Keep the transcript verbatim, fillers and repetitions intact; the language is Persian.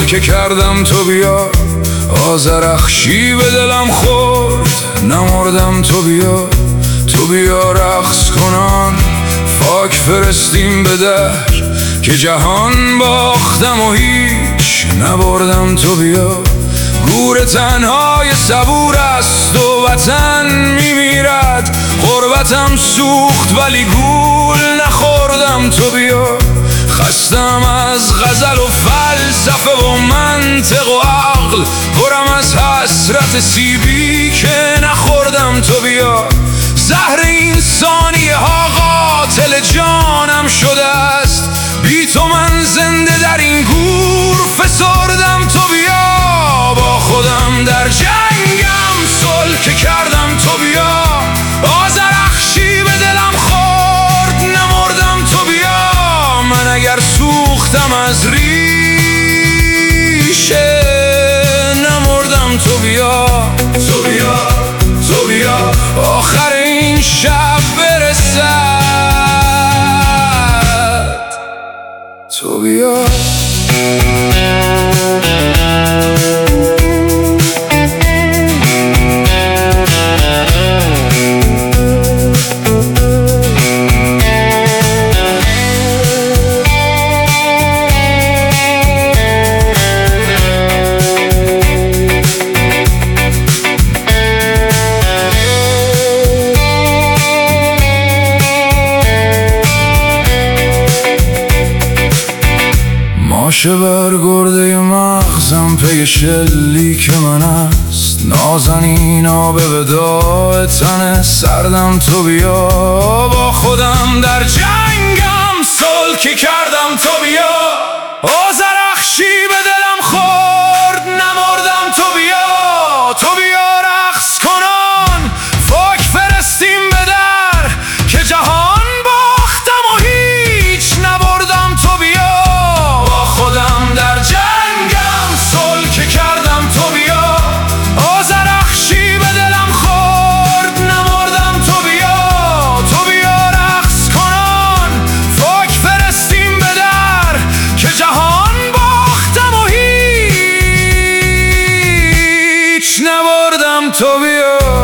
که کردم تو بیا، آذرخشی به دلم خورد نمردم تو بیا. تو بیا رقص کنان فاک فرستیم به در، که جهان باختم و هیچ نبردم تو بیا. گور تنهای صبور است و وطن میمیرد، غربتم سوخت ولی گول نخوردم تو بیا. خستم از غزل و فلسفه و منطق و عقل، پرم از حسرت سیبی که نخوردم تو بیا. زهر این ثانیه ها قاتل جانم شده است، بی تو من زنده در این گور فسردم تو بیا. با خودم در جنگم صلح کردم تو بیا، آذرخشی به دلم خورد نمردم تو بیا. من اگر سوختم از ریشه نمردم تو بیا. تو بیا تو بیا آخر این شب برسد، تو بیا. ماشه بر گرده مغزم پی شلیک من است، نازنینا به وداع تن سردم تو بیا. با خودم در جنگم صلح کردم تو بیا، آذرخشی به دلم خورد نمردم تو بیا. تو بیا رقص کنان فاک فرستیم به در، که جهان باختم و هیچ نبردم تو بیا. با خودم در جنگم صلح کردم تو بیا، آذرخشی به دلم خورد نمردم تو بیا. تو بیا رقص کنان فاک فرستیم به در، که جهان باختم و هیچ نبردم تو بیا.